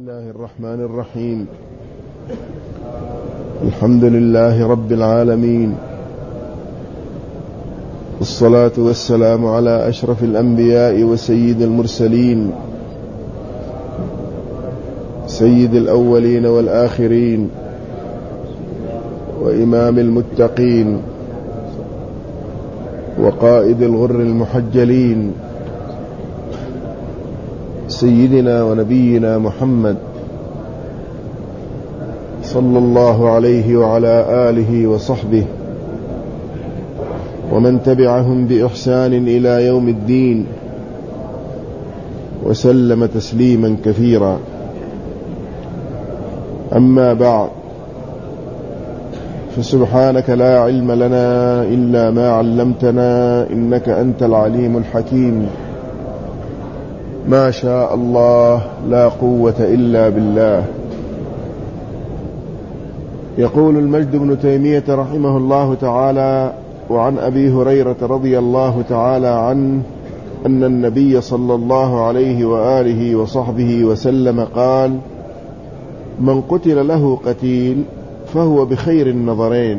الله الرحمن الرحيم. الحمد لله رب العالمين، والصلاة والسلام على أشرف الأنبياء وسيد المرسلين، سيد الأولين والآخرين، وإمام المتقين، وقائد الغر المحجلين، سيدنا ونبينا محمد صلى الله عليه وعلى آله وصحبه ومن تبعهم بإحسان إلى يوم الدين، وسلم تسليما كثيرا. أما بعد، فسبحانك لا علم لنا إلا ما علمتنا، إنك أنت العليم الحكيم. ما شاء الله لا قوة إلا بالله. يقول المجد بن تيمية رحمه الله تعالى: وعن أبي هريرة رضي الله تعالى عنه أن النبي صلى الله عليه وآله وصحبه وسلم قال: من قتل له قتيل فهو بخير النظرين،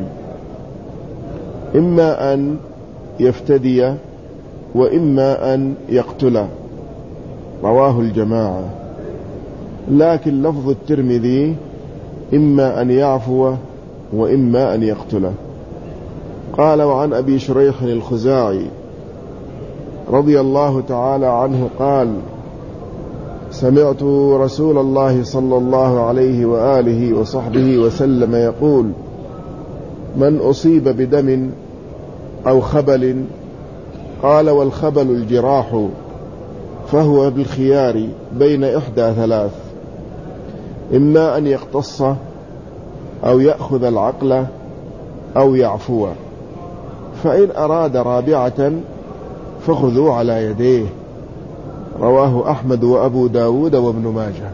إما أن يفتدي وإما أن يقتله. رواه الجماعة. لكن لفظ الترمذي: إما أن يعفو وإما أن يقتله. قال: وعن أبي شريح الخزاعي رضي الله تعالى عنه قال: سمعت رسول الله صلى الله عليه وآله وصحبه وسلم يقول: من أصيب بدم أو خبل، قال: والخبل الجراح، فهو بالخيار بين إحدى ثلاث: إما أن يقتص أو يأخذ العقل أو يعفو، فإن أراد رابعة فخذوا على يديه. رواه أحمد وأبو داود وابن ماجه.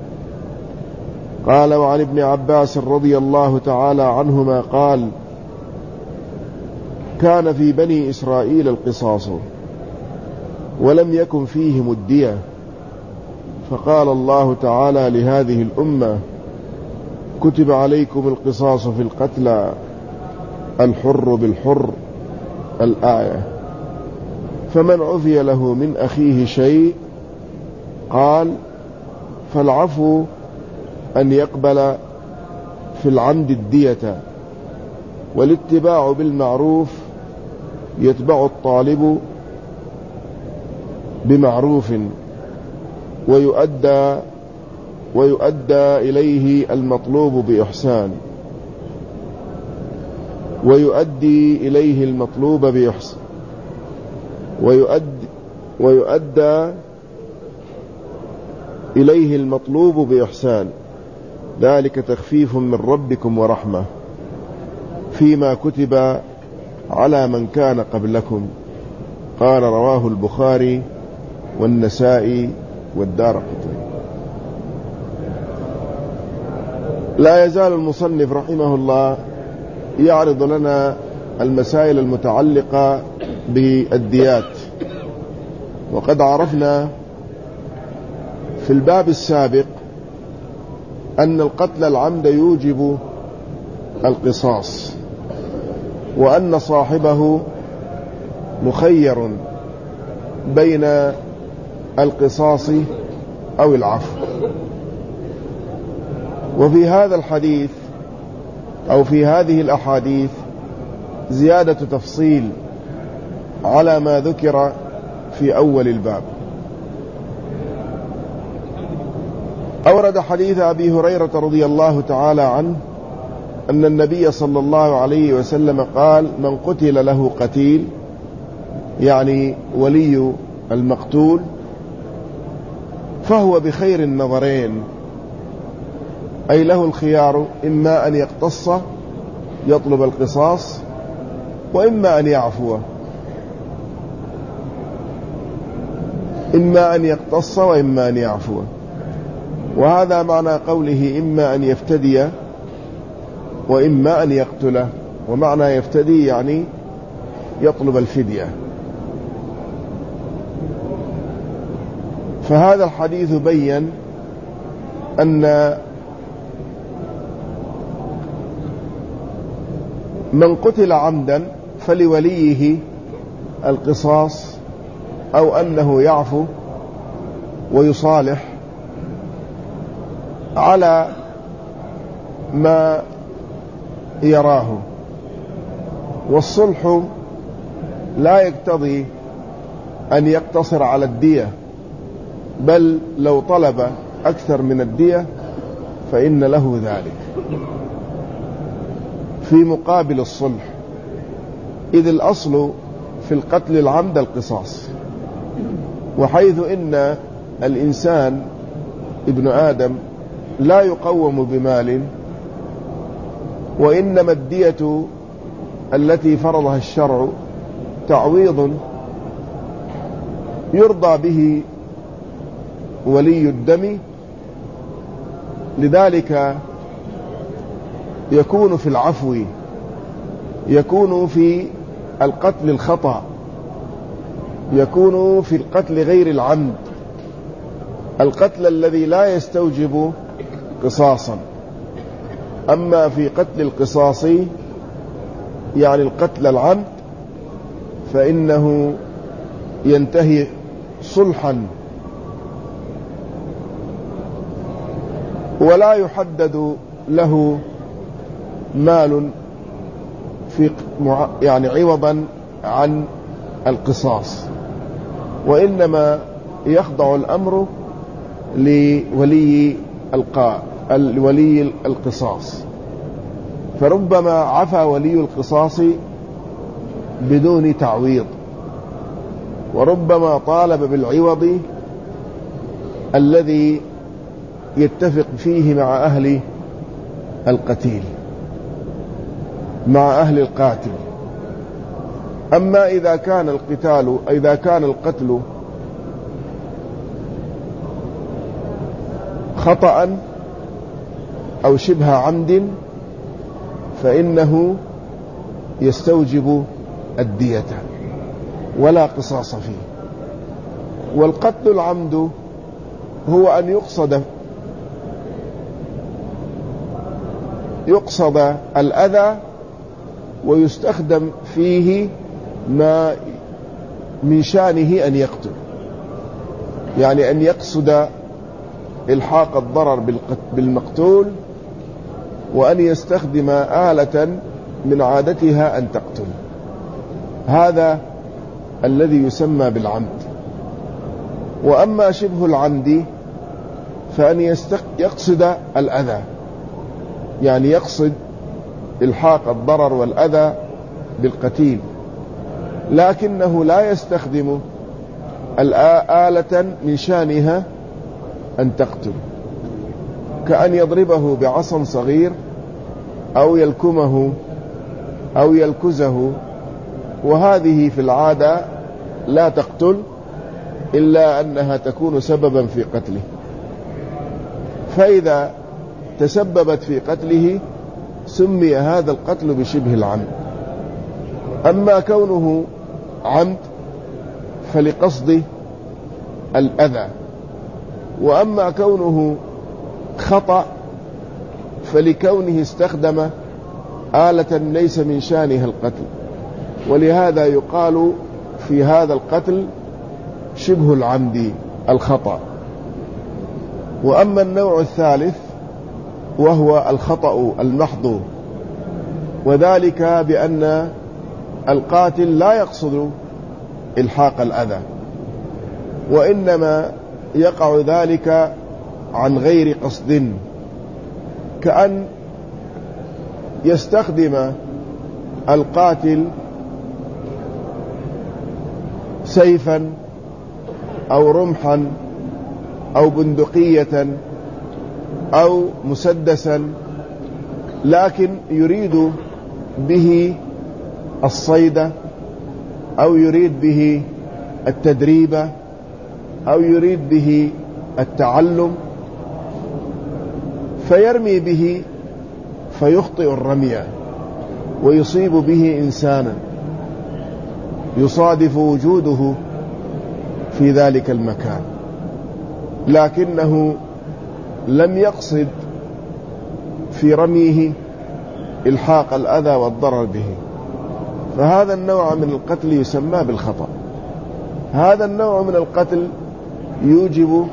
قال: وعن ابن عباس رضي الله تعالى عنهما قال: كان في بني إسرائيل القصاص ولم يكن فيهم الدية، فقال الله تعالى لهذه الأمة: كتب عليكم القصاص في القتلى، الحر بالحر، الآية. فمن عفي له من أخيه شيء، قال: فالعفو أن يقبل في العمد الدية، والاتباع بالمعروف يتبع الطالب بمعروف، ويؤدى إليه المطلوب بإحسان، ويؤدي إليه المطلوب بإحسان، ويؤدى إليه المطلوب بإحسان، ذلك تخفيف من ربكم ورحمة، فيما كتب على من كان قبلكم. قال: رواه البخاري والنسائي والدارقطني. لا يزال المصنف رحمه الله يعرض لنا المسائل المتعلقة بالديات. وقد عرفنا في الباب السابق أن القتل العمد يوجب القصاص، وأن صاحبه مخير بين القصاص أو العفو. وفي هذا الحديث أو في هذه الأحاديث زيادة تفصيل على ما ذكر في أول الباب. أورد حديث أبي هريرة رضي الله تعالى عنه أن النبي صلى الله عليه وسلم قال: من قتل له قتيل، يعني ولي المقتول، فهو بخير النظرين، أي له الخيار: إما أن يقتص يطلب القصاص، وإما أن يعفو. إما أن يقتص وإما أن يعفو. وهذا معنى قوله: إما أن يفتدي وإما أن يقتله. ومعنى يفتدي يعني يطلب الفدية. فهذا الحديث بين أن من قتل عمدا فلوليه القصاص، أو أنه يعفو ويصالح على ما يراه. والصلح لا يقتضي أن يقتصر على الدية، بل لو طلب أكثر من الدية فإن له ذلك في مقابل الصلح، إذ الأصل في القتل العمد القصاص. وحيث إن الإنسان ابن آدم لا يقوم بمال، وإنما الدية التي فرضها الشرع تعويض يرضى به ولي الدم، لذلك يكون في العفو، يكون في القتل الخطأ، يكون في القتل غير العمد، القتل الذي لا يستوجب قصاصا. أما في قتل القصاص يعني القتل العمد فإنه ينتهي صلحا، ولا يحدد له مال في يعني عوضا عن القصاص، وإنما يخضع الأمر لولي القصاص. فربما عفى ولي القصاص بدون تعويض، وربما طالب بالعوض الذي يتفق فيه مع أهل القتيل، مع أهل القاتل. أما إذا كان القتل خطأ أو شبه عمد فإنه يستوجب الدية ولا قصاص فيه. والقتل العمد هو أن يقصد الأذى ويستخدم فيه ما من شانه أن يقتل، يعني أن يقصد إلحاق الضرر بالمقتول، وأن يستخدم آلة من عادتها أن تقتل. هذا الذي يسمى بالعمد. وأما شبه العمد فأن يقصد الأذى، يعني يقصد إلحاق الضرر والأذى بالقتيل، لكنه لا يستخدم آلة من شانها أن تقتل، كأن يضربه بعصا صغير أو يلكمه أو يلكزه، وهذه في العادة لا تقتل إلا أنها تكون سببا في قتله، فإذا تسببت في قتله سمي هذا القتل بشبه العمد. أما كونه عمد فلقصد الأذى، وأما كونه خطأ فلكونه استخدم آلة ليس من شانها القتل، ولهذا يقال في هذا القتل شبه العمد الخطأ. وأما النوع الثالث وهو الخطأ المحض، وذلك بأن القاتل لا يقصد إلحاق الأذى، وإنما يقع ذلك عن غير قصد، كأن يستخدم القاتل سيفا أو رمحا أو بندقية أو مسدسا، لكن يريد به الصيد أو يريد به التدريب أو يريد به التعلم، فيرمي به فيخطئ الرمي ويصيب به إنسانا يصادف وجوده في ذلك المكان، لكنه لم يقصد في رميه إلحاق الأذى والضرر به، فهذا النوع من القتل يسمى بالخطأ. هذا النوع من القتل يوجب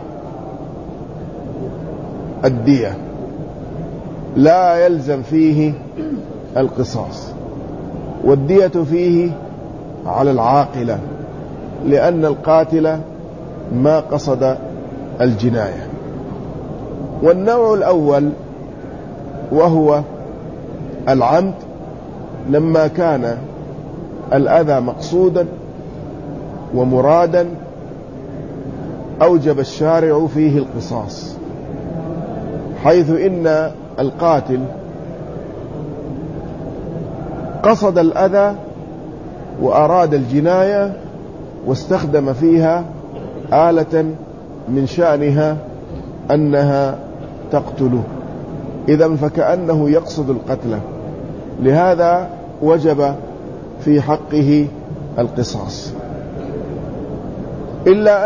الدية، لا يلزم فيه القصاص، والدية فيه على العاقلة، لأن القاتل ما قصد الجناية. والنوع الأول وهو العمد، لما كان الأذى مقصودا ومرادا أوجب الشارع فيه القصاص، حيث إن القاتل قصد الأذى وأراد الجناية واستخدم فيها آلة من شأنها أنها تقتله، إذن فكأنه يقصد القتل، لهذا وجب في حقه القصاص. إلا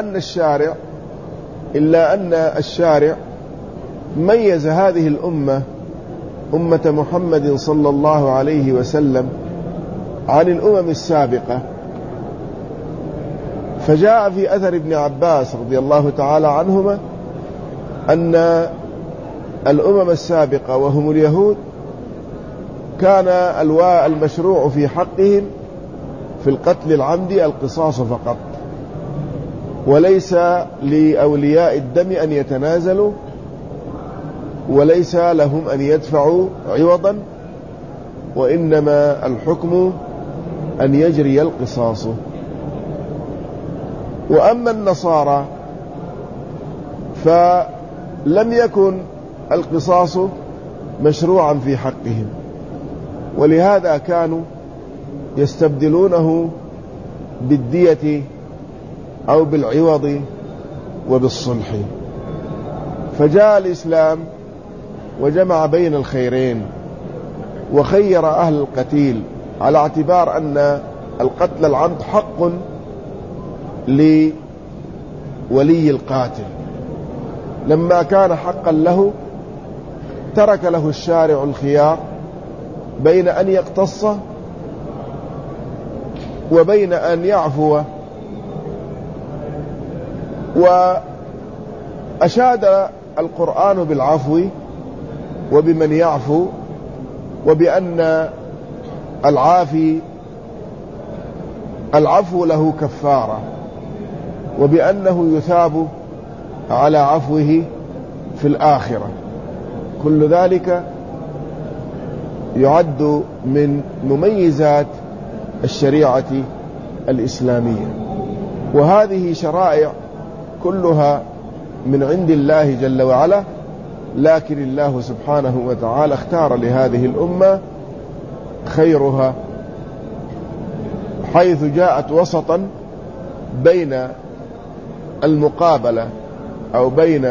أن الشارع ميز هذه الأمة، أمة محمد صلى الله عليه وسلم، عن الأمم السابقة، فجاء في أثر ابن عباس رضي الله تعالى عنهما أن الأمم السابقة وهم اليهود كان المشروع في حقهم في القتل العمدي القصاص فقط، وليس لأولياء الدم أن يتنازلوا، وليس لهم أن يدفعوا عوضا، وإنما الحكم أن يجري القصاص. وأما النصارى فلم يكن القصاص مشروعا في حقهم، ولهذا كانوا يستبدلونه بالدية أو بالعوض وبالصلح. فجاء الإسلام وجمع بين الخيرين، وخير أهل القتيل، على اعتبار أن القتل العمد حق لولي القاتل، لما كان حقا له ترك له الشارع الخيار بين أن يقتص وبين أن يعفو. وأشاد القرآن بالعفو وبمن يعفو، وبأن العفو له كفارة، وبأنه يثاب على عفوه في الآخرة. كل ذلك يعد من مميزات الشريعة الإسلامية، وهذه شرائع كلها من عند الله جل وعلا، لكن الله سبحانه وتعالى اختار لهذه الأمة خيرها، حيث جاءت وسطا بين المقابلة أو بين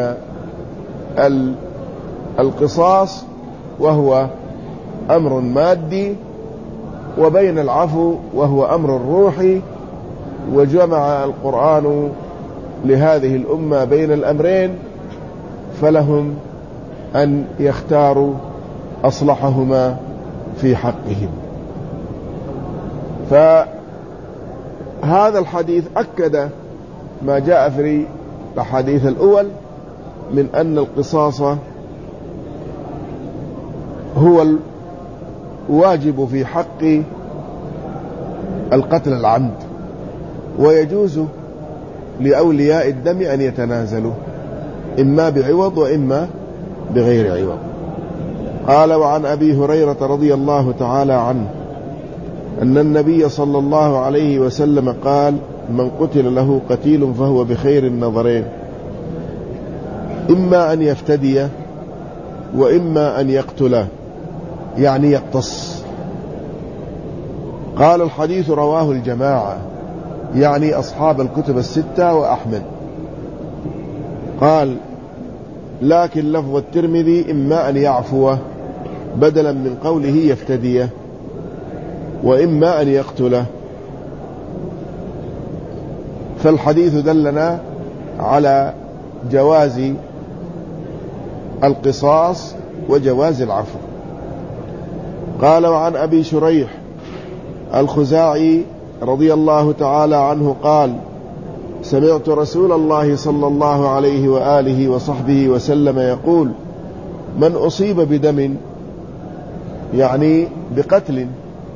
القصاص وهو أمر مادي، وبين العفو وهو أمر روحي، وجمع القرآن لهذه الأمة بين الأمرين، فلهم أن يختاروا أصلحهما في حقهم. فهذا الحديث أكد ما جاء في الحديث الأول من أن القصاص هو الواجب في حق القتل العمد، ويجوز لأولياء الدم أن يتنازلوا إما بعوض وإما بغير عوض. قال: وعن أبي هريرة رضي الله تعالى عنه أن النبي صلى الله عليه وسلم قال: من قتل له قتيل فهو بخير النظرين، إما أن يفتدي وإما أن يقتله، يعني يقتص. قال: الحديث رواه الجماعة، يعني أصحاب الكتب الستة وأحمد. قال: لكن لفظ الترمذي إما أن يعفو بدلا من قوله يفتديه، وإما أن يقتله. فالحديث دلنا على جواز القصاص وجواز العفو. قال: وعن أبي شريح الخزاعي رضي الله تعالى عنه قال: سمعت رسول الله صلى الله عليه وآله وصحبه وسلم يقول: من أصيب بدم، يعني بقتل،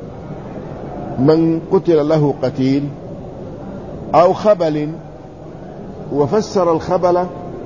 من قتل له قتيل، أو خبل، وفسر الخبل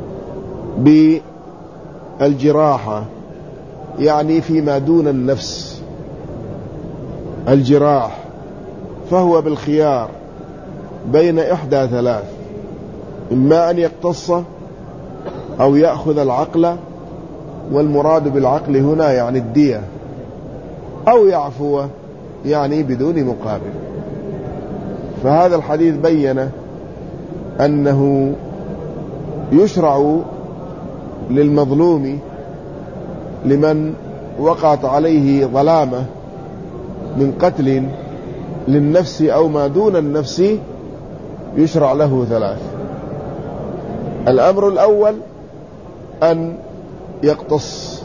بالجراحة، يعني فيما دون النفس الجراح، فهو بالخيار بين إحدى ثلاث: إما أن يقتص أو يأخذ العقل، والمراد بالعقل هنا يعني الدية، أو يعفو يعني بدون مقابل. فهذا الحديث بين أنه يشرع للمظلوم لمن وقعت عليه ظلامة من قتل للنفس أو ما دون النفس، يشرع له ثلاث: الأمر الأول أن يقتص،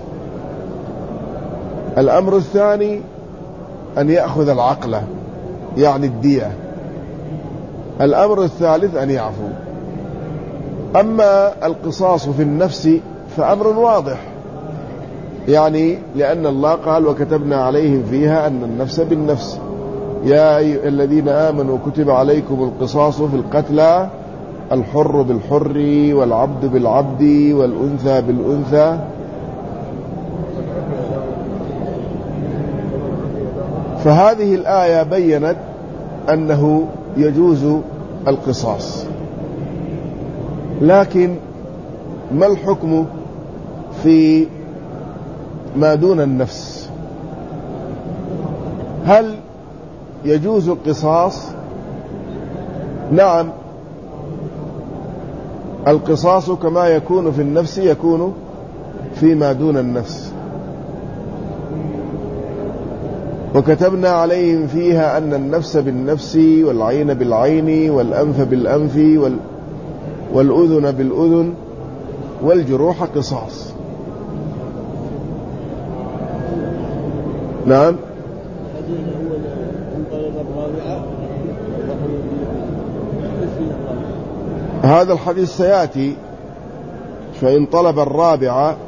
الأمر الثاني أن يأخذ العقل يعني الدية، الأمر الثالث أن يعفو. أما القصاص في النفس فأمر واضح، يعني لأن الله قال: وكتبنا عليهم فيها أن النفس بالنفس، يا أيها الذين آمنوا كتب عليكم القصاص في القتلى، الحر بالحر والعبد بالعبد والأنثى بالأنثى. فهذه الآية بيّنت أنه يجوز القصاص، لكن ما الحكم في ما دون النفس؟ هل يجوز القصاص؟ نعم، القصاص كما يكون في النفس يكون فيما دون النفس. وكتبنا عليهم فيها أن النفس بالنفس والعين بالعين والأنف بالأنف والأذن بالأذن والجروح قصاص. نعم. هذا الحديث سيأتي، فإن طلب الرابعة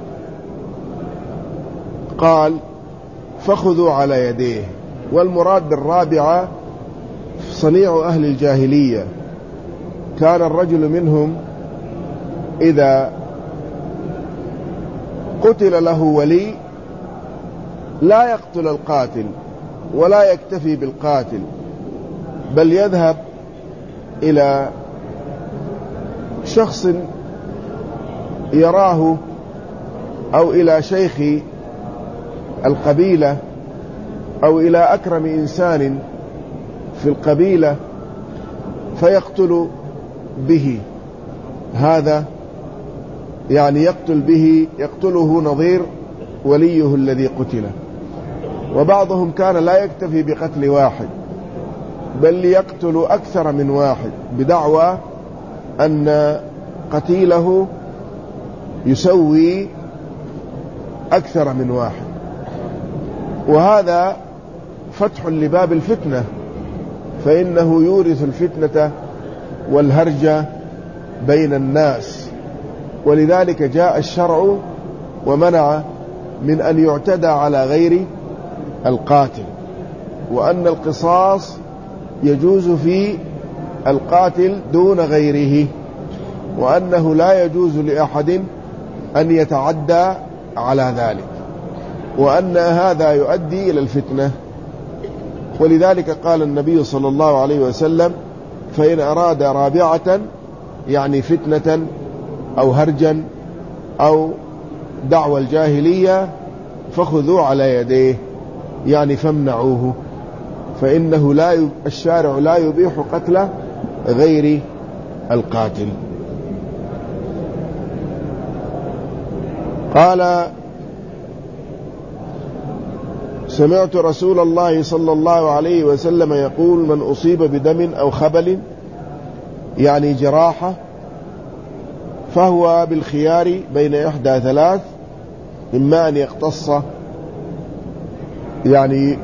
قال: فخذوا على يديه. والمراد بالرابعة صنيع أهل الجاهلية، كان الرجل منهم إذا قتل له ولي لا يقتل القاتل ولا يكتفي بالقاتل، بل يذهب إلى شخص يراه أو إلى شيخ القبيلة أو إلى أكرم إنسان في القبيلة فيقتل به. هذا يعني يقتل به، يقتله نظير وليه الذي قتل. وبعضهم كان لا يكتفي بقتل واحد، بل يقتل أكثر من واحد، بدعوى أن قتيله يسوي أكثر من واحد. وهذا فتح لباب الفتنة، فإنه يورث الفتنة والهرج بين الناس. ولذلك جاء الشرع ومنع من أن يعتدى على غير القاتل، وأن القصاص يجوز في القاتل دون غيره، وأنه لا يجوز لأحد أن يتعدى على ذلك، وأن هذا يؤدي إلى الفتنة. ولذلك قال النبي صلى الله عليه وسلم: فإن أراد رابعة، يعني فتنة أو هرجا أو دعوى الجاهلية، فخذوا على يديه، يعني فامنعوه، فإنه الشارع لا يبيح قتل غير القاتل. قال: سمعت رسول الله صلى الله عليه وسلم يقول: من أصيب بدم أو خبل، يعني جراحة، فهو بالخيار بين إحدى ثلاث: إما أن يقتص يعني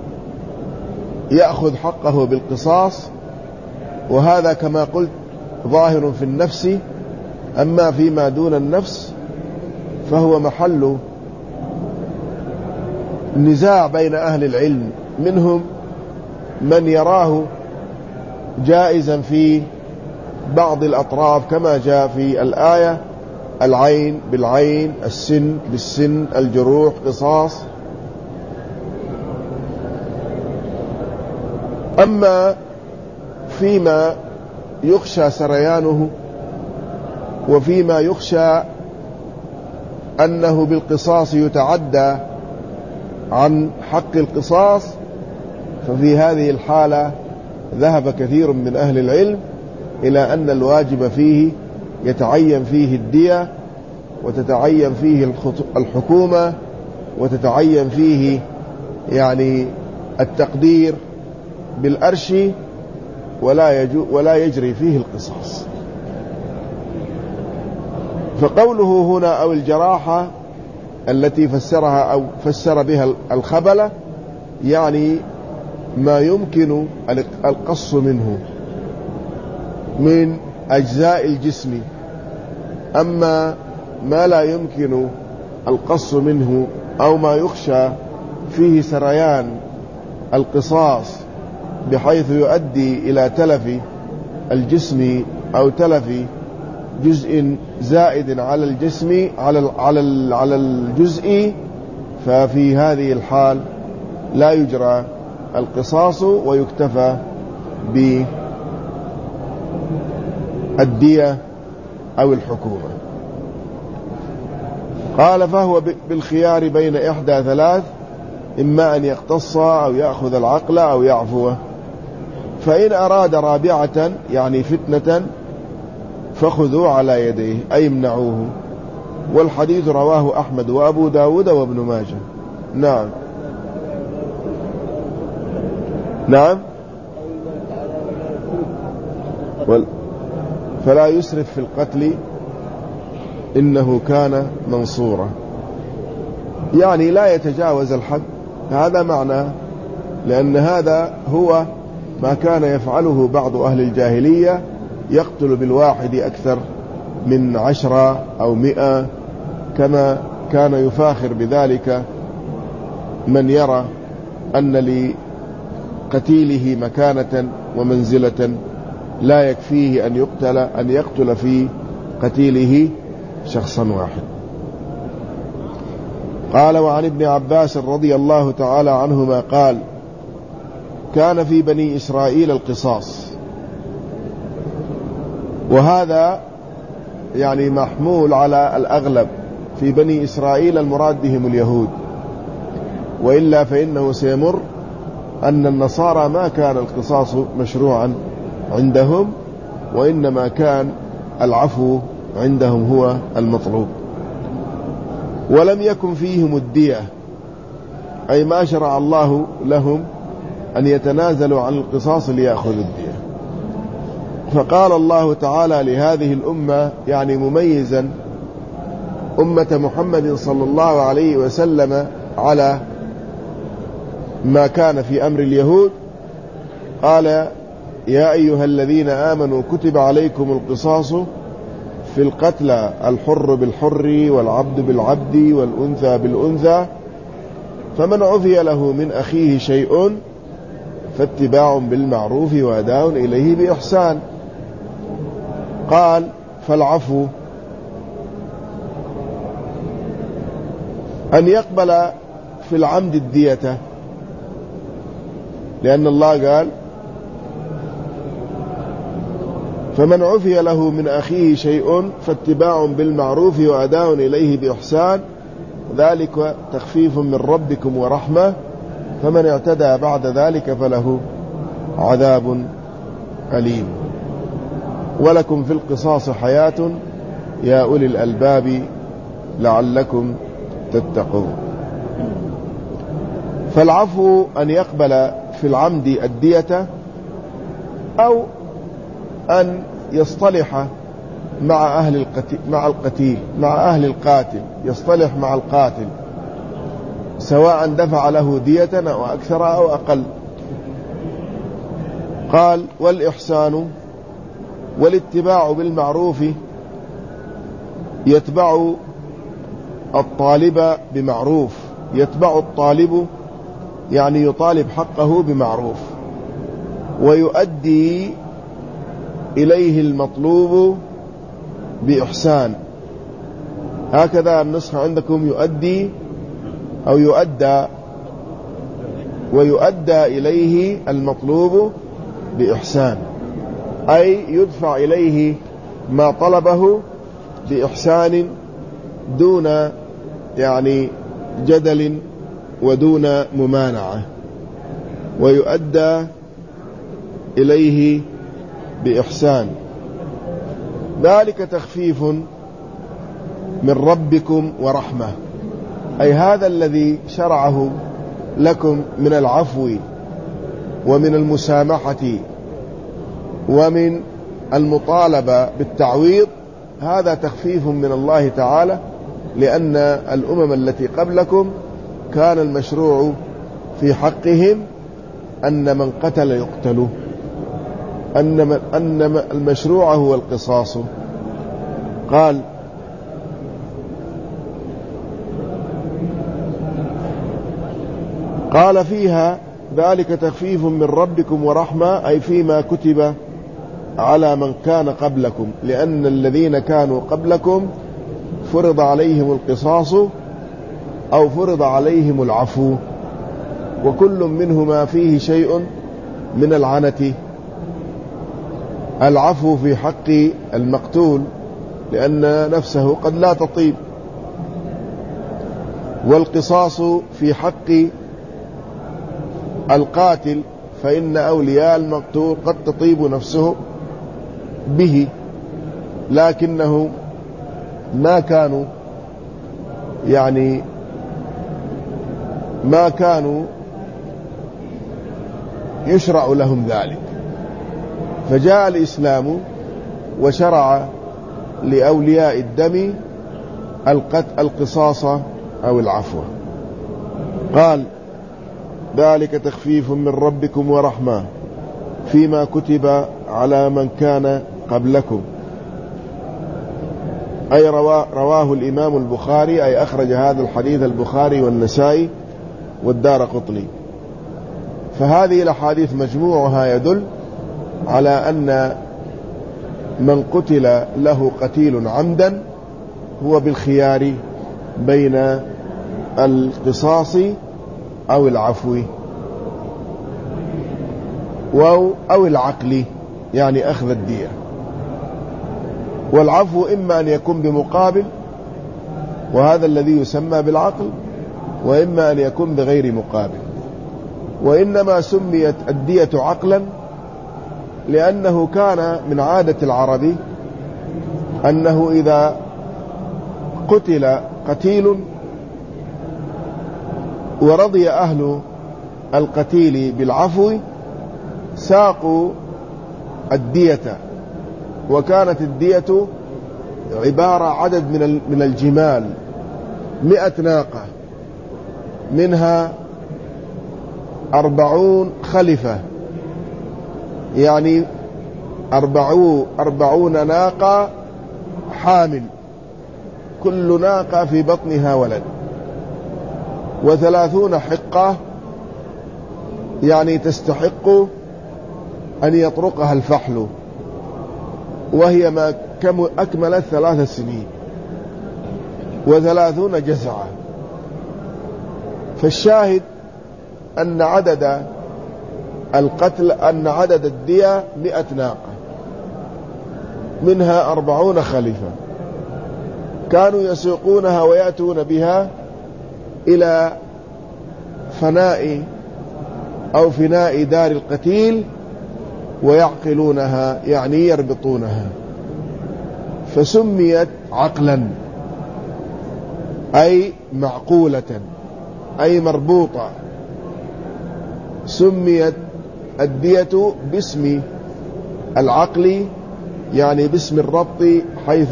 يأخذ حقه بالقصاص، وهذا كما قلت ظاهر في النفس. أما فيما دون النفس فهو محل نزاع بين أهل العلم، منهم من يراه جائزا في بعض الأطراف كما جاء في الآية: العين بالعين، السن بالسن، الجروح قصاص. أما فيما يخشى سريانه وفيما يخشى أنه بالقصاص يتعدى عن حق القصاص، ففي هذه الحالة ذهب كثير من أهل العلم إلى أن الواجب فيه يتعين فيه الدية، وتتعين فيه الحكومة، وتتعين فيه يعني التقدير بالأرش، ولا يجري فيه القصاص. فقوله هنا أو الجراحة التي فسرها أو فسر بها الخبلة، يعني ما يمكن القص منه من أجزاء الجسم. أما ما لا يمكن القص منه أو ما يخشى فيه سريان القصاص بحيث يؤدي إلى تلف الجسم أو تلف جزء زائد على الجسم على الجزء، ففي هذه الحال لا يجرى القصاص ويكتفى بالدية أو الحكومة. قال: فهو بالخيار بين إحدى ثلاث: إما أن يقتص أو يأخذ العقل أو يعفو. فإن أراد رابعة يعني فتنة فخذوا على يديه أي امنعوه. والحديث رواه أحمد وأبو داود وابن ماجه. نعم نعم. فلا يسرف في القتل إنه كان منصورا، يعني لا يتجاوز الحد. هذا معنى، لأن هذا هو ما كان يفعله بعض أهل الجاهلية، يقتل بالواحد أكثر من 10 أو 100، كما كان يفاخر بذلك من يرى أن لقتيله مكانة ومنزلة لا يكفيه أن يقتل في قتيله شخصا واحد. قال: وعن ابن عباس رضي الله تعالى عنهما قال: كان في بني إسرائيل القصاص. وهذا يعني محمول على الأغلب، في بني إسرائيل المراد بهم اليهود، وإلا فإنه سيمر أن النصارى ما كان القصاص مشروعا عندهم، وإنما كان العفو عندهم هو المطلوب. ولم يكن فيهم الدية، أي ما شرع الله لهم أن يتنازلوا عن القصاص ليأخذوا الدية. فقال الله تعالى لهذه الأمة، يعني مميزا أمة محمد صلى الله عليه وسلم على ما كان في أمر اليهود، قال: يا أيها الذين آمنوا كتب عليكم القصاص في القتلى، الحر بالحر والعبد بالعبد والأنثى بالأنثى، فمن عفي له من أخيه شيء فاتباع بالمعروف وأداء إليه بإحسان. قال: فالعفو أن يقبل في العمد الدية، لأن الله قال: فمن عفي له من أخيه شيء فاتباع بالمعروف وأداء إليه بإحسان، ذلك تخفيف من ربكم ورحمة، فمن اعتدى بعد ذلك فله عذاب أليم. ولكم في القصاص حياة يا أولي الألباب لعلكم تتقون. فالعفو أن يقبل في العمد الدية، أو أن يصطلح مع أهل القاتل، يصطلح مع القاتل سواء دفع له دية أو أكثر أو أقل. قال: والإحسان والاتباع بالمعروف يتبع الطالب بمعروف. يتبع الطالب يعني يطالب حقه بمعروف، ويؤدي إليه المطلوب بإحسان. هكذا النسخة عندكم يؤدي أو يؤدى، ويؤدى إليه المطلوب بإحسان، أي يدفع إليه ما طلبه بإحسان دون يعني جدل ودون ممانعة، ويؤدى إليه بإحسان. ذلك تخفيف من ربكم ورحمة، أي هذا الذي شرعه لكم من العفو ومن المسامحة ومن المطالبة بالتعويض، هذا تخفيف من الله تعالى، لأن الأمم التي قبلكم كان المشروع في حقهم أن من قتل يقتل، أن المشروع هو القصاص. قال فيها: ذلك تخفيف من ربكم ورحمة، أي فيما كتب على من كان قبلكم، لأن الذين كانوا قبلكم فرض عليهم القصاص أو فرض عليهم العفو، وكل منهما فيه شيء من العنة. العفو في حق المقتول لأن نفسه قد لا تطيب، والقصاص في حق القاتل، فإن أولياء المقتول قد تطيب نفسه به، لكنه ما كانوا يشرع لهم ذلك، فجاء الإسلام وشرع لأولياء الدم القصاص أو العفو. قال: ذلك تخفيف من ربكم ورحمة فيما كتب على من كان قبلكم، أي رواه الإمام البخاري، أي أخرج هذا الحديث البخاري والنسائي والدارقطني. فهذه الأحاديث مجموعها يدل على أن من قتل له قتيل عمدا هو بالخيار بين القصاص أو العفو أو العقل، يعني أخذ الدية. والعفو إما أن يكون بمقابل، وهذا الذي يسمى بالعقل، وإما أن يكون بغير مقابل. وإنما سميت الدية عقلا لأنه كان من عادة العرب أنه إذا قتل قتيل ورضي أهل القتيل بالعفو ساقوا الدية، وكانت الدية عبارة عدد من الجمال 100 ناقة، منها 40 خلفة، يعني 40 ناقة حامل، كل ناقة في بطنها ولد، 30 حقة، يعني تستحق أن يطرقها الفحل، وهي ما أكملت 3 سنين، 30 جزعة. فالشاهد أن عدد القتل، أن عدد الدية 100 ناقة، منها 40 خليفة، كانوا يسوقونها ويأتون بها إلى فناء دار القتيل ويعقلونها، يعني يربطونها، فسميت عقلا أي معقولة أي مربوطة. سميت الدية باسم العقل يعني باسم الربط، حيث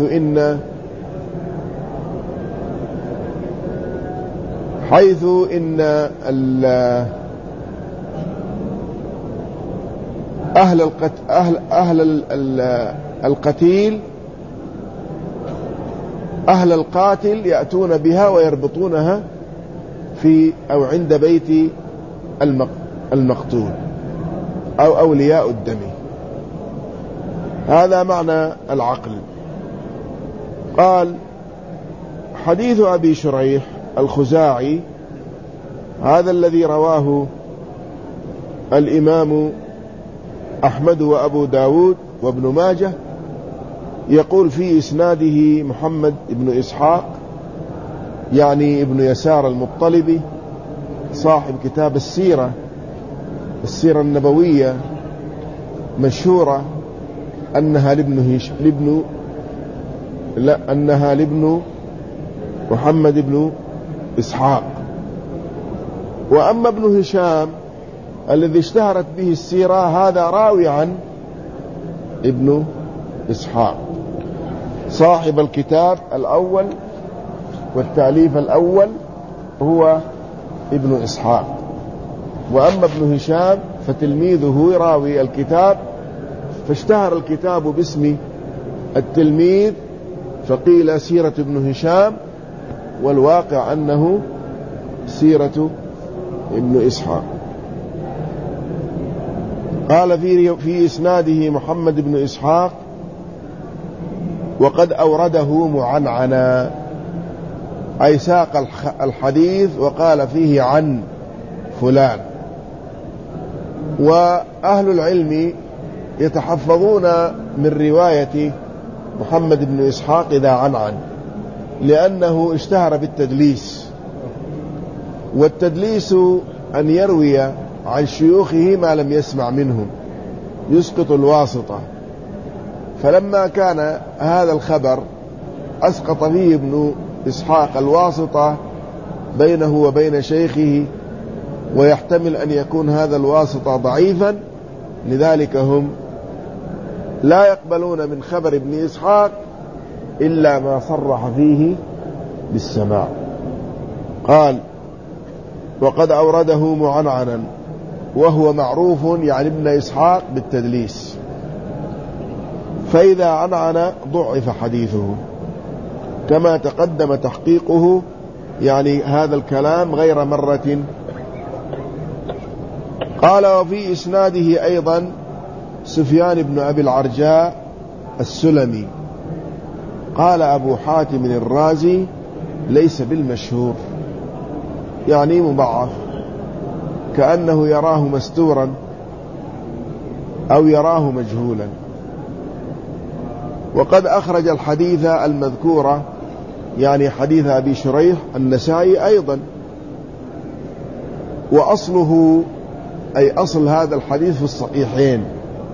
إن أهل القاتل يأتون بها ويربطونها في أو عند بيت المقتول أو أولياء الدم. هذا معنى العقل. قال: حديث أبي شريح الخزاعي هذا الذي رواه الإمام أحمد وأبو داود وابن ماجه، يقول في إسناده محمد بن إسحاق، يعني ابن يسار المطلبي صاحب كتاب السيرة النبوية، مشهورة أنها لابن محمد بن إسحاق. وأما ابن هشام الذي اشتهرت به السيرة هذا راوي عن ابن إسحاق صاحب الكتاب الأول والتأليف الأول هو ابن إسحاق. وأما ابن هشام فتلميذه راوي الكتاب، فاشتهر الكتاب باسم التلميذ فقيل سيرة ابن هشام، والواقع أنه سيرة ابن إسحاق. قال في إسناده محمد بن إسحاق وقد أورده معنعنا، أي ساق الحديث وقال فيه عن فلان. وأهل العلم يتحفظون من رواية محمد بن إسحاق إذا عن، لأنه اشتهر بالتدليس، والتدليس أن يروي عن شيوخه ما لم يسمع منهم، يسقط الواسطة. فلما كان هذا الخبر أسقط فيه ابن إسحاق الواسطة بينه وبين شيخه، ويحتمل أن يكون هذا الواسطة ضعيفا، لذلك هم لا يقبلون من خبر ابن إسحاق إلا ما صرح فيه بالسماع. قال: وقد أورده معنعنا، وهو معروف يعني ابن إسحاق بالتدليس، فإذا عنعن ضعف حديثه، كما تقدم تحقيقه، يعني هذا الكلام غير مرة. قال: وفي إسناده أيضا سفيان بن أبي العرجاء السلمي. قال أبو حاتم الرازي: ليس بالمشهور، يعني مضعف، كأنه يراه مستورا أو يراه مجهولا. وقد أخرج الحديث المذكورة، يعني حديث أبي شريح، النسائي أيضا، وأصله أي أصل هذا الحديث في الصحيحين،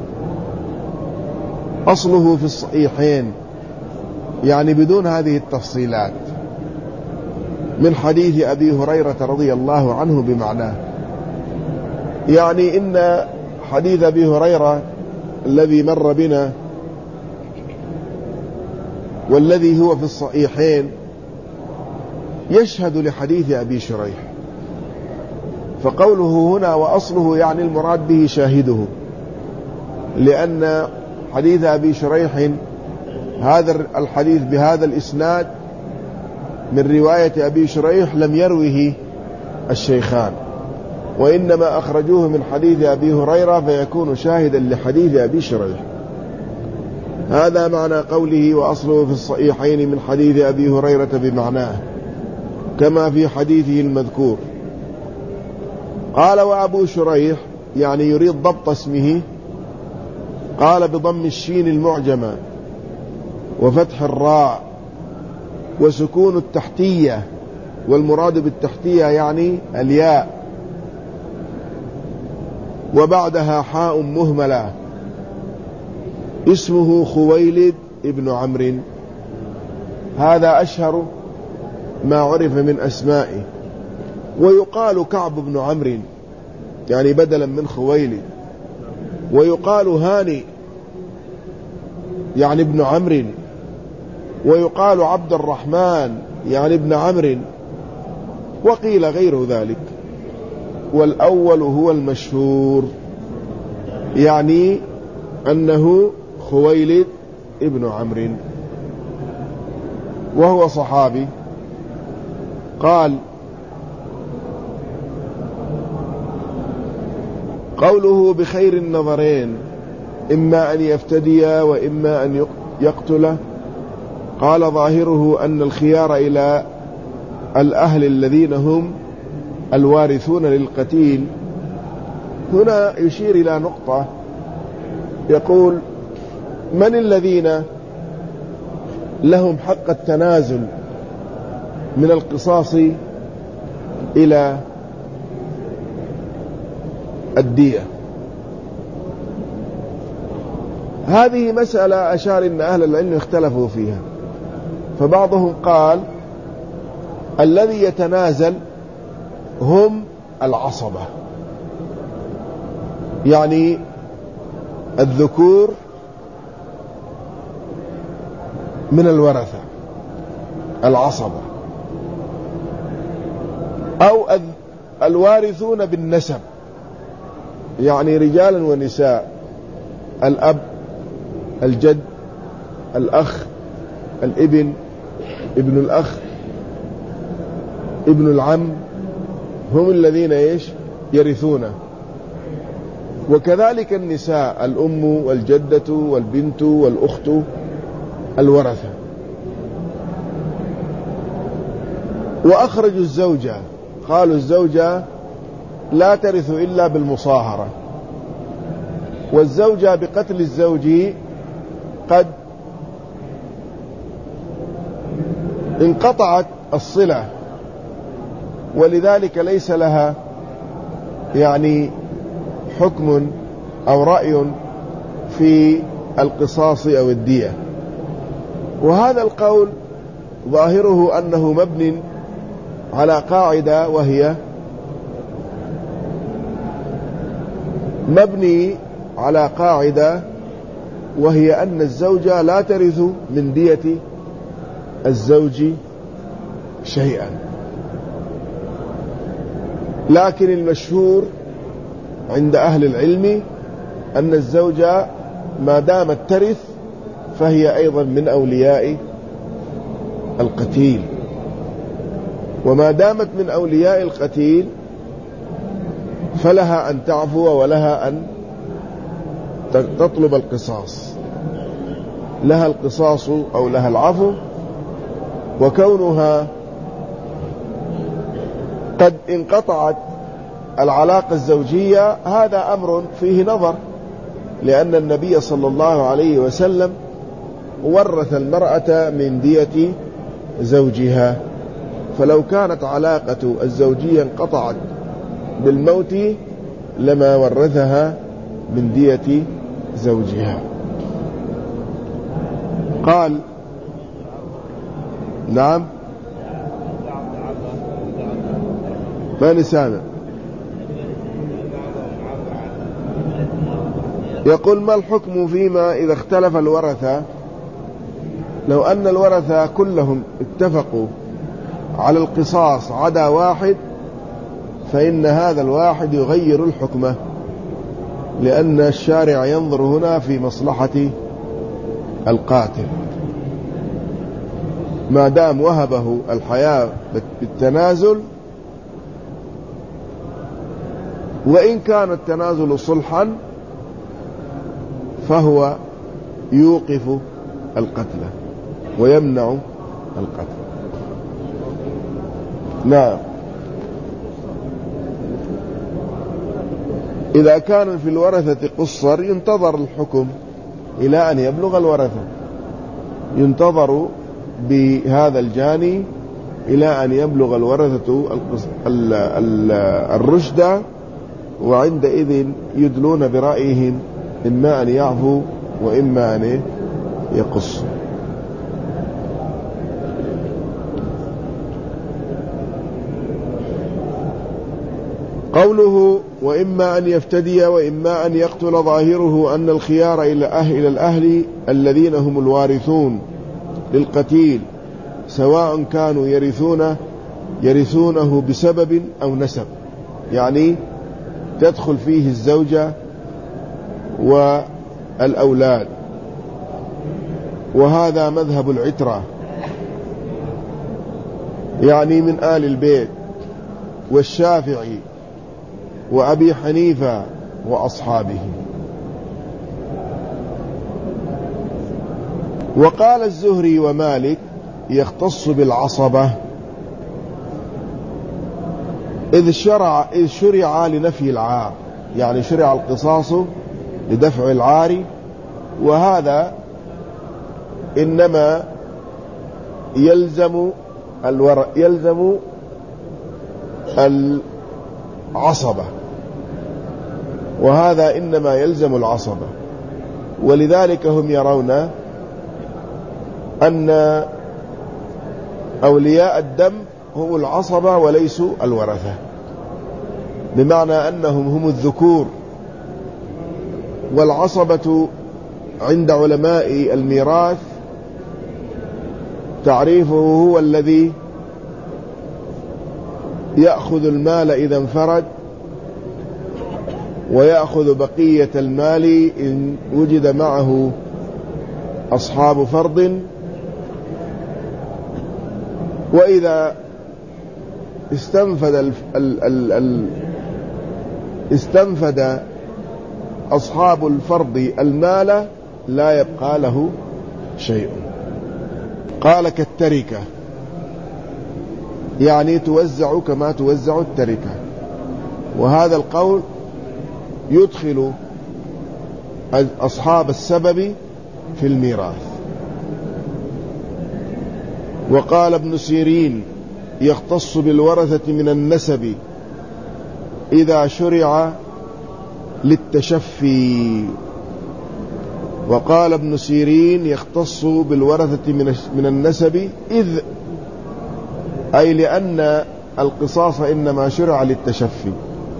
أصله في الصحيحين، يعني بدون هذه التفصيلات، من حديث أبي هريرة رضي الله عنه بمعناه. يعني إن حديث أبي هريرة الذي مر بنا والذي هو في الصحيحين يشهد لحديث أبي شريح، فقوله هنا وأصله يعني المراد به شاهده، لأن حديث أبي شريح هذا الحديث بهذا الإسناد من رواية أبي شريح لم يروه الشيخان، وإنما أخرجوه من حديث أبي هريرة، فيكون شاهدا لحديث أبي شريح. هذا معنى قوله وأصله في الصحيحين من حديث أبي هريرة بمعناه، كما في حديثه المذكور. قال: وأبو شريح يعني يريد ضبط اسمه، قال بضم الشين المعجمة وفتح الراء وسكون التحتية، والمراد بالتحتية يعني الياء، وبعدها حاء مهملة. اسمه خويلد ابن عمرو، هذا أشهر ما عرف من أسمائه. ويقال كعب بن عمرو يعني بدلا من خويلد، ويقال هاني يعني ابن عمرو، ويقال عبد الرحمن يعني ابن عمرو، وقيل غير ذلك. والأول هو المشهور، يعني أنه خويلد ابن عمرو، وهو صحابي. قال: قوله بخير النظرين، إما أن يفتدي وإما أن يقتل. قال: ظاهره أن الخيار إلى الأهل الذين هم الوارثون للقتيل. هنا يشير إلى نقطة، يقول: من الذين لهم حق التنازل من القصاص إلى الدية؟ هذه مسألة أشار إن أهل العلم اختلفوا فيها، فبعضهم قال الذي يتنازل هم العصبة، يعني الذكور من الورثة العصبة، أو الوارثون بالنسب، يعني رجالا ونساء، الأب، الجد، الأخ، الابن، ابن الأخ، ابن العم، هم الذين يرثون. وكذلك النساء، الأم والجدة والبنت والأخت الورثة. وأخرجوا الزوجة، قالوا الزوجة لا ترث إلا بالمصاهرة، والزوجة بقتل الزوج قد انقطعت الصلة، ولذلك ليس لها يعني حكم أو رأي في القصاص أو الدية. وهذا القول ظاهره أنه مبني على قاعدة، وهي أن الزوجة لا ترث من دية الزوج شيئا. لكن المشهور عند أهل العلم أن الزوجة ما دامت ترث فهي أيضا من أولياء القتيل، وما دامت من أولياء القتيل فلها أن تعفو ولها أن تطلب القصاص، لها القصاص أو لها العفو. وكونها قد انقطعت العلاقة الزوجية هذا أمر فيه نظر، لأن النبي صلى الله عليه وسلم ورث المرأة من دية زوجها، فلو كانت علاقة الزوجية انقطعت بالموت لما ورثها من دية زوجها. قال: نعم، ما نسامع. يقول: ما الحكم فيما إذا اختلف الورثة؟ لو أن الورثة كلهم اتفقوا على القصاص عدا واحد، فإن هذا الواحد يغير الحكم، لأن الشارع ينظر هنا في مصلحة القاتل، ما دام وهبه الحياة بالتنازل، وإن كان التنازل صلحا فهو يوقف القتل ويمنع القتل. نعم. إذا كان في الورثة قصر ينتظر الحكم إلى أن يبلغ الورثة، ينتظر بهذا الجاني إلى أن يبلغ الورثة الرشد، وعندئذ يدلون برأيهم إما أن يعفو وإما أن يقص. قوله وإما أن يفتدي وإما أن يقتل ظاهره أن الخيار إلى الأهل الذين هم الوارثون للقتيل سواء كانوا يرثونه بسبب أو نسب، يعني تدخل فيه الزوجة والأولاد، وهذا مذهب العترة يعني من آل البيت والشافعي وأبي حنيفة وأصحابه. وقال الزهري ومالك يختص بالعصبة إذ شرع لنفي العار، يعني شرع القصاص لدفع العار، وهذا إنما يلزم العصبة، وهذا إنما يلزم العصبة، ولذلك هم يرون أن أولياء الدم هم العصبة وليسوا الورثة، بمعنى أنهم هم الذكور، والعصبة عند علماء الميراث تعريفه هو الذي يأخذ المال إذا انفرد، ويأخذ بقية المال إن وجد معه أصحاب فرض، وإذا استنفد أصحاب الفرض المال لا يبقى له شيء. قال كالتركة، يعني توزع كما توزع التركة، وهذا القول يدخل أصحاب السبب في الميراث. وقال ابن سيرين يختص بالورثة من النسب إذا شرع للتشفي. وقال ابن سيرين يختص بالورثة من النسب إذ، أي لأن القصاص إنما شرع للتشفي،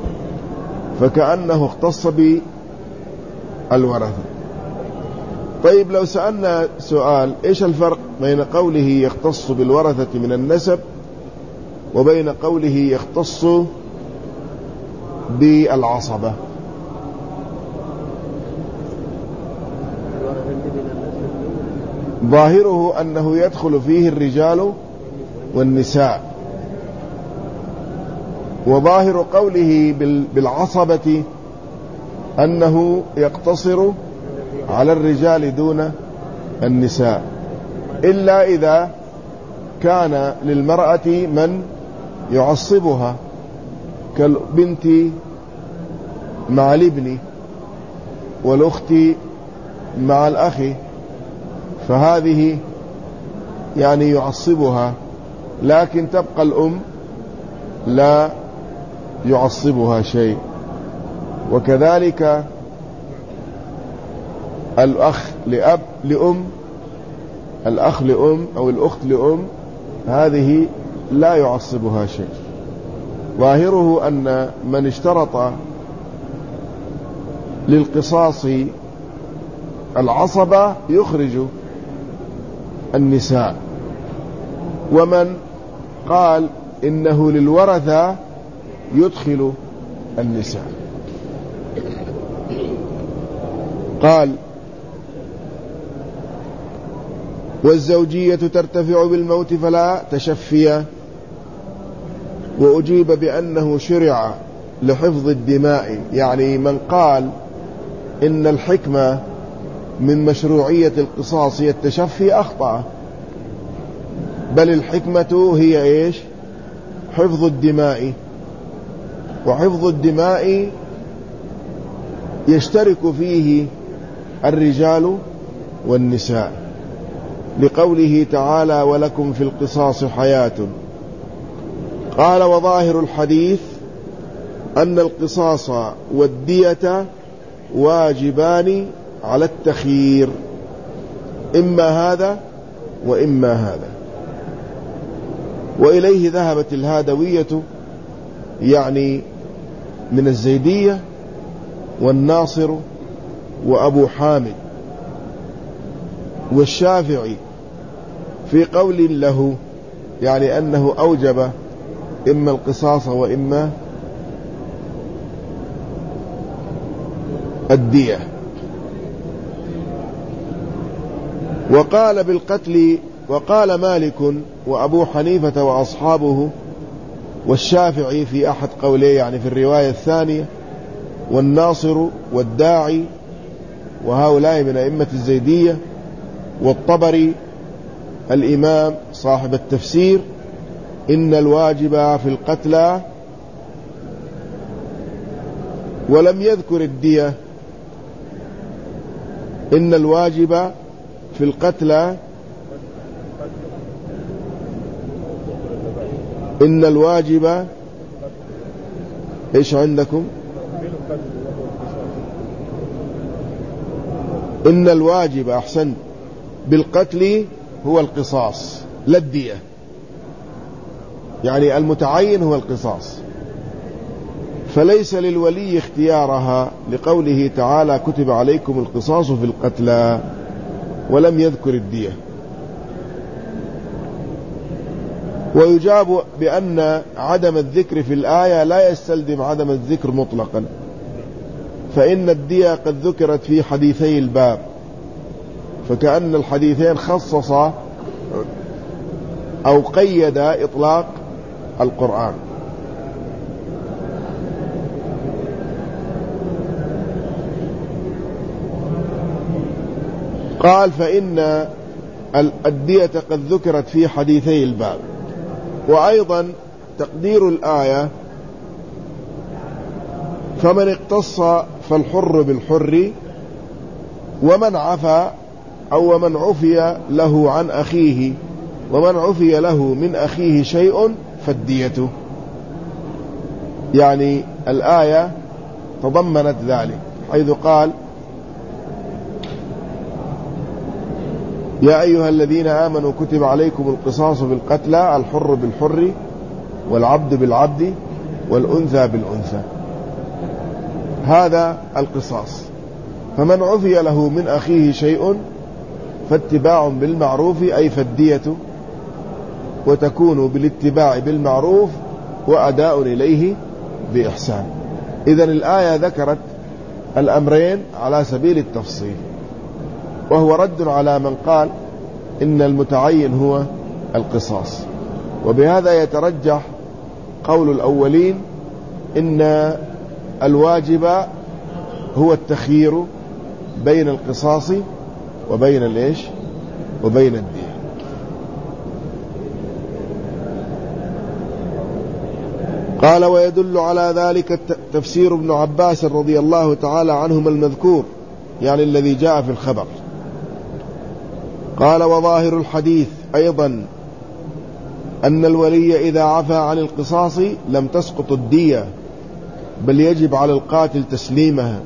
فكأنه اختص بالورثة. طيب لو سألنا سؤال، إيش الفرق بين قوله يختص بالورثة من النسب وبين قوله يختص بالعصبة؟ ظاهره أنه يدخل فيه الرجال والنساء، وظاهر قوله بالعصبة أنه يقتصر على الرجال دون النساء، إلا إذا كان للمرأة من يعصبها كالبنت مع الابن والأخت مع الأخ، فهذه يعني يعصبها، لكن تبقى الأم لا يعصبها شيء. وكذلك الأخ لأم أو الأخت لأم، هذه لا يعصبها شيء. ظاهره أن من اشترط للقصاص العصبة يخرج النساء، ومن قال إنه للورثة يدخل النساء. قال والزوجية ترتفع بالموت فلا تشفي. وأجيب بأنه شرع لحفظ الدماء، يعني من قال إن الحكمة من مشروعية القصاص هي التشفي أخطأ، بل الحكمة هي إيش؟ حفظ الدماء، وحفظ الدماء يشترك فيه الرجال والنساء، لقوله تعالى ولكم في القصاص حياة. قال وظاهر الحديث أن القصاص والدية واجبان على التخيير، إما هذا وإما هذا. وإليه ذهبت الهادوية، يعني من الزيدية والناصر وأبو حامد والشافعي في قول له، يعني أنه أوجب إما القصاص وإما الدية. وقال بالقتل، وقال مالك وأبو حنيفة وأصحابه والشافعي في أحد قوليه، يعني في الرواية الثانية، والناصر والداعي وهؤلاء من أئمة الزيدية، والطبري الإمام صاحب التفسير، إن الواجب في القتلى، ولم يذكر الدية. إن الواجب في القتلى، إن الواجب إيش عندكم؟ إن الواجب، أحسن، بالقتل هو القصاص لا الدية، يعني المتعين هو القصاص، فليس للولي اختيارها لقوله تعالى كتب عليكم القصاص في القتلى، ولم يذكر الدية. ويجاب بأن عدم الذكر في الآية لا يستلزم عدم الذكر مطلقا، فإن الدية قد ذكرت في حديثي الباب، فكأن الحديثين خصصا أو قيد إطلاق القرآن. قال فإن الدية قد ذكرت في حديثي الباب. وأيضا تقدير الآية فمن اقتص فالحر بالحر، ومن عفا أو ومن عفي له عن أخيه، ومن عفي له من أخيه شيء فالدية. يعني الآية تضمنت ذلك، حيث قال يا أيها الذين آمنوا كتب عليكم القصاص بالقتلى، الحر بالحر والعبد بالعبد والأنثى بالأنثى، هذا القصاص. فمن عفي له من أخيه شيء فاتباع بالمعروف، أي فالدية، وتكون بالاتباع بالمعروف وأداء إليه بإحسان. إذن الآية ذكرت الأمرين على سبيل التفصيل، وهو رد على من قال إن المتعين هو القصاص. وبهذا يترجح قول الأولين إن الواجب هو التخيير بين القصاص وبين الإيش وبين الدية. قال ويدل على ذلك تفسير ابن عباس رضي الله تعالى عنهما المذكور، يعني الذي جاء في الخبر. قال وظاهر الحديث أيضا أن الولي إذا عفى عن القصاص لم تسقط الدية، بل يجب على القاتل تسليمها.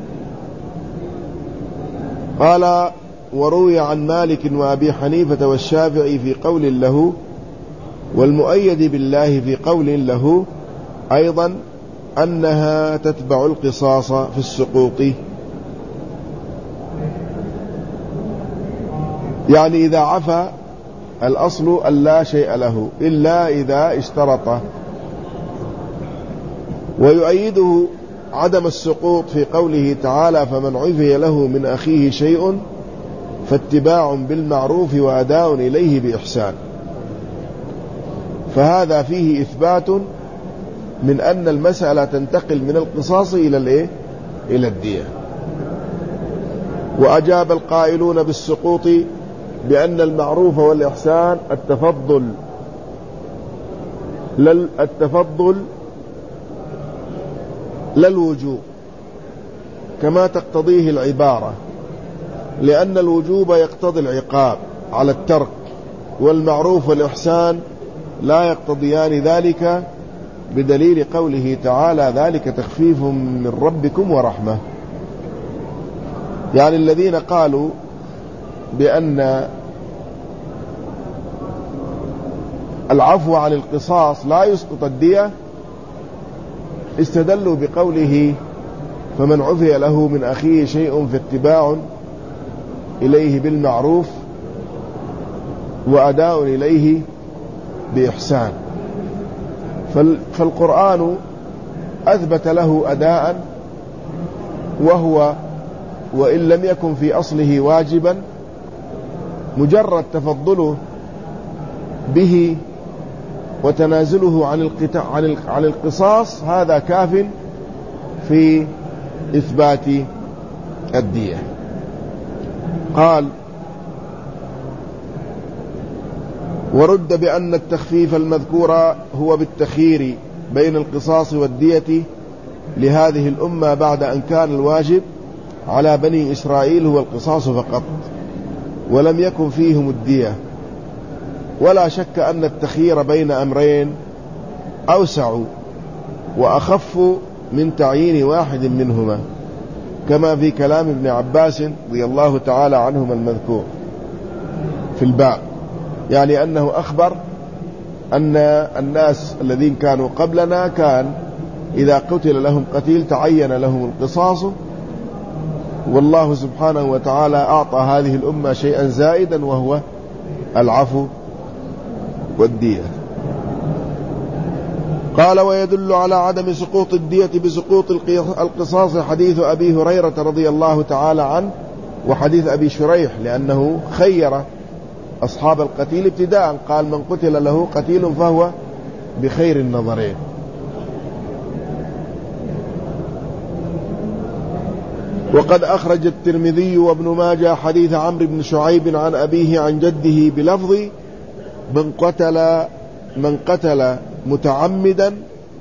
قال وروي عن مالك وأبي حنيفة والشافعي في قول له، والمؤيد بالله في قول له أيضا أنها تتبع القصاص في السقوط، يعني إذا عفى الأصل أن لا شيء له إلا إذا اشترط. ويؤيده عدم السقوط في قوله تعالى فمن عفي له من أخيه شيء فاتباع بالمعروف وأداء إليه بإحسان. فهذا فيه إثبات من أن المسألة تنتقل من القصاص إلى الدية. وأجاب القائلون بالسقوط بأن المعروف والإحسان التفضل لا الوجوب كما تقتضيه العبارة، لأن الوجوب يقتضي العقاب على الترك، والمعروف والإحسان لا يقتضيان ذلك، بدليل قوله تعالى ذلك تخفيف من ربكم ورحمة. يعني الذين قالوا بأن العفو عن القصاص لا يسقط الدية استدلوا بقوله فمن عفي له من أخيه شيء فاتباع إليه بالمعروف وأداء إليه بإحسان. فالقرآن أثبت له أداء، وهو وإن لم يكن في أصله واجبا مجرد تفضله به وتنازله عن القصاص هذا كاف في إثبات الدية. قال ورد بأن التخفيف المذكور هو بالتخيير بين القصاص والدية لهذه الأمة بعد أن كان الواجب على بني إسرائيل هو القصاص فقط ولم يكن فيهم الدية. ولا شك أن التخيير بين أمرين أوسع وأخف من تعيين واحد منهما، كما في كلام ابن عباس رضي الله تعالى عنهما المذكور في الباب، يعني أنه أخبر أن الناس الذين كانوا قبلنا كان إذا قتل لهم قتيل تعين لهم القصاص، والله سبحانه وتعالى أعطى هذه الأمة شيئا زائدا وهو العفو والدية. قال ويدل على عدم سقوط الدية بسقوط القصاص حديث أبي هريرة رضي الله تعالى عنه وحديث أبي شريح، لأنه خير أصحاب القتيل ابتداء، قال من قتل له قتيل فهو بخير النظرين. وقد أخرج الترمذي وابن ماجه حديث عمرو بن شعيب عن أبيه عن جده بلفظ من قتل متعمدا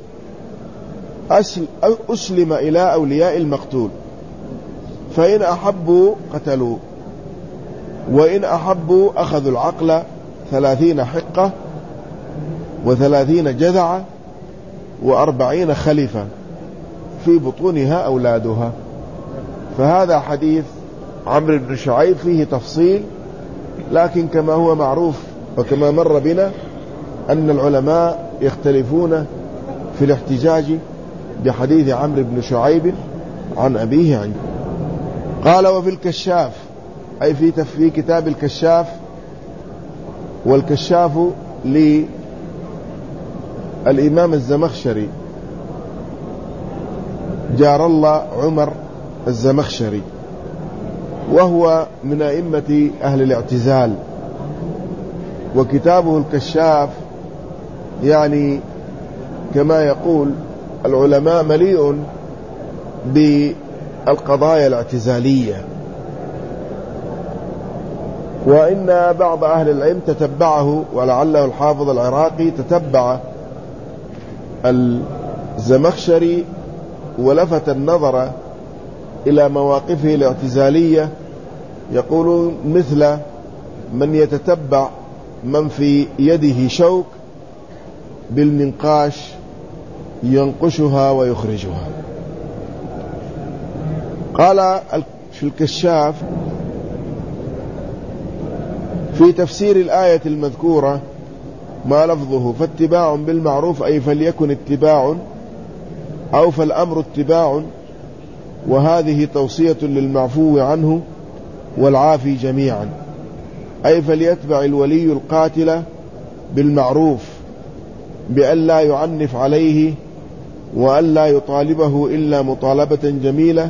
أسلم إلى أولياء المقتول، فإن أحبوا قتلوا وإن أحبوا أخذوا العقل 30 حقة 30 جذعة 40 خلفة في بطونها أولادها. فهذا حديث عمرو بن شعيب فيه تفصيل، لكن كما هو معروف وكما مر بنا أن العلماء يختلفون في الاحتجاج بحديث عمرو بن شعيب عن أبيه عنه. قال وفي الكشاف، أي في كتاب الكشاف، والكشاف للإمام الزمخشري جار الله عمر الزمخشري، وهو من أئمة أهل الاعتزال، وكتابه الكشاف يعني كما يقول العلماء مليء بالقضايا الاعتزالية، وإن بعض أهل العلم تتبعه، ولعله الحافظ العراقي تتبع الزمخشري ولفت النظر إلى مواقفه الاعتزالية، يقول مثل من يتتبع من في يده شوك بالمنقاش ينقشها ويخرجها. قال في الكشاف في تفسير الآية المذكورة ما لفظه فاتباع بالمعروف، أي فليكن اتباع أو فالأمر اتباع، وهذه توصية للمعفو عنه والعافي جميعا، أي فليتبع الولي القاتل بالمعروف بأن لا يعنف عليه وأن لا يطالبه إلا مطالبة جميلة،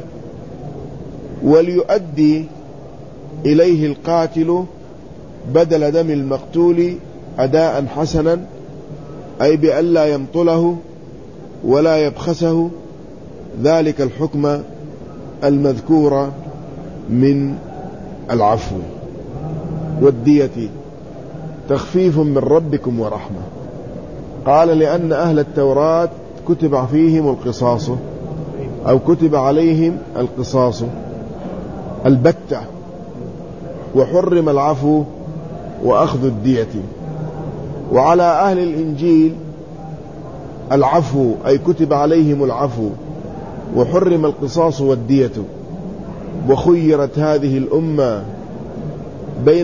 وليؤدي إليه القاتل بدل دم المقتول أداء حسنا، أي بأن لا يمطله ولا يبخسه، ذلك الحكم المذكور من العفو والدية تخفيف من ربكم ورحمة. قال لأن أهل التوراة كتب فيهم القصاص أو كتب عليهم القصاص البتة، وحرم العفو وأخذ الدية. وعلى أهل الإنجيل العفو، أي كتب عليهم العفو وحرم القصاص والدية. وخيرت هذه الأمة بين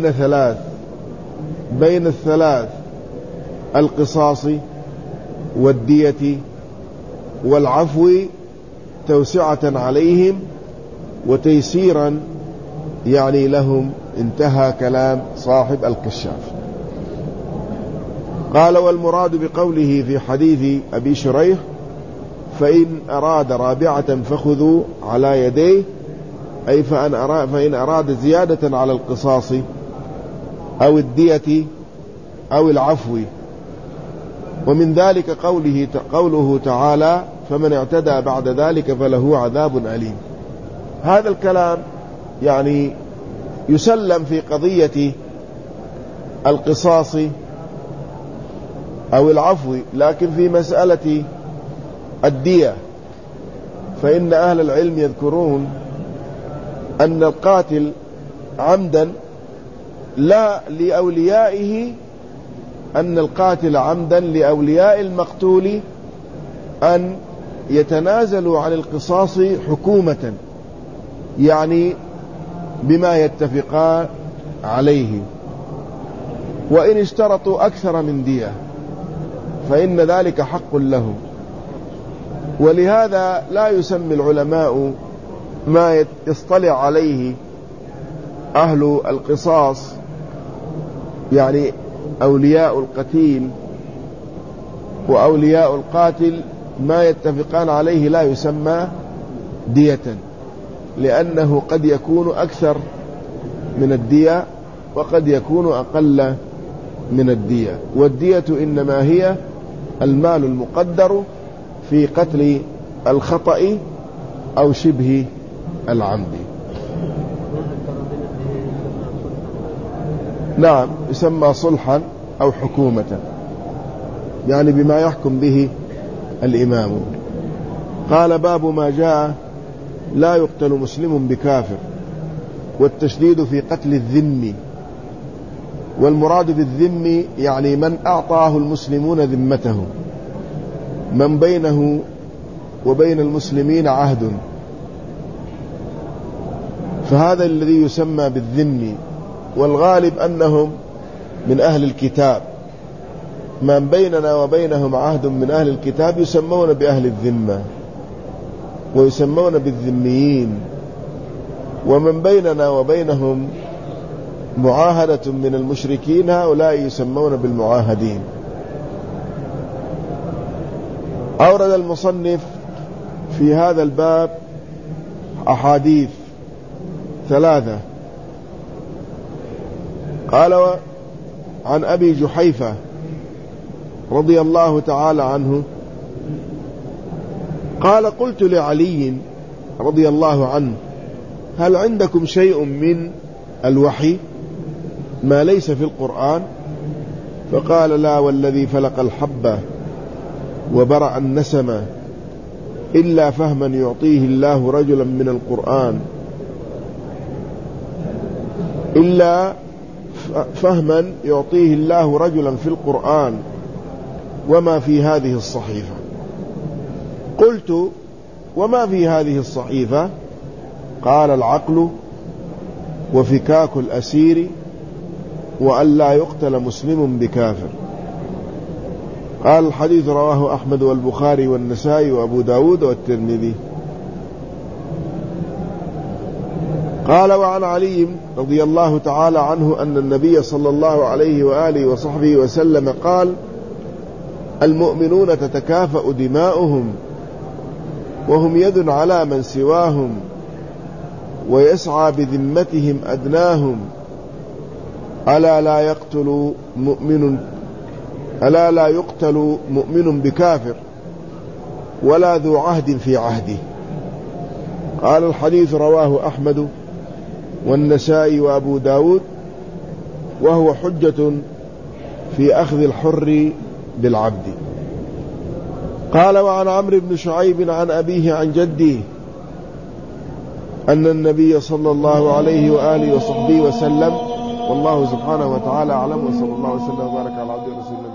الثلاث القصاص والدية والعفو توسعة عليهم وتيسيرا يعني لهم. انتهى كلام صاحب الكشاف. قال: والمراد بقوله في حديث أبي شريح: فإن أراد رابعة فخذوا على يديه، أي فإن أراد زيادة على القصاص أو الدية أو العفو. ومن ذلك قوله تعالى: فمن اعتدى بعد ذلك فله عذاب أليم. هذا الكلام يعني يسلم في قضية القصاص أو العفو، لكن في مسألة الدية فإن أهل العلم يذكرون أن القاتل عمدا لا لأوليائه، أن القاتل عمدا لأولياء المقتول أن يتنازلوا عن القصاص حكومة، يعني بما يتفقان عليه، وإن اشترطوا أكثر من دية فإن ذلك حق لهم. ولهذا لا يسمي العلماء ما يصطلع عليه أهل القصاص، يعني أولياء القتيل وأولياء القاتل، ما يتفقان عليه لا يسمى دية، لأنه قد يكون أكثر من الدية وقد يكون أقل من الدية. والدية إنما هي المال المقدر في قتل الخطأ أو شبه العمد. نعم، يسمى صلحا أو حكومة، يعني بما يحكم به الإمام. قال: باب ما جاء لا يقتل مسلم بكافر، والتشديد في قتل الذم. والمراد بالذم يعني من أعطاه المسلمون ذمته، من بينه وبين المسلمين عهد، فهذا الذي يسمى بالذم. والغالب أنهم من أهل الكتاب، من بيننا وبينهم عهد من أهل الكتاب يسمون بأهل الذمة ويسمون بالذميين، ومن بيننا وبينهم معاهدة من المشركين هؤلاء يسمون بالمعاهدين. أورد المصنف في هذا الباب أحاديث 3. قال: عن أبي جحيفة رضي الله تعالى عنه قال: قلت لعلي رضي الله عنه: هل عندكم شيء من الوحي ما ليس في القرآن؟ فقال: لا والذي فلق الحبة وبرأ النسمة إلا فهما يعطيه الله رجلا من القرآن، إلا فهما يعطيه الله رجلا في القرآن وما في هذه الصحيفة. قلت: وما في هذه الصحيفة؟ قال: العقل وفكاك الأسير وأن لا يقتل مسلم بكافر. قال: الحديث رواه أحمد والبخاري والنسائي وأبو داود والترمذي. قال: وعن علي رضي الله تعالى عنه أن النبي صلى الله عليه وآله وصحبه وسلم قال: المؤمنون تتكافأ دماؤهم وهم يد على من سواهم ويسعى بذمتهم أدناهم، ألا لا يقتل مؤمن بكافر ولا ذو عهد في عهده. قال: الحديث رواه أحمد والنسائي وأبو داود، وهو حجة في أخذ الحر بالعبد. قال: وعن عمرو بن شعيب عن أبيه عن جده أن النبي صلى الله عليه وآله وصحبه وسلم، والله سبحانه وتعالى أعلم، وصلى الله وسلم وبارك على عبده ورسوله.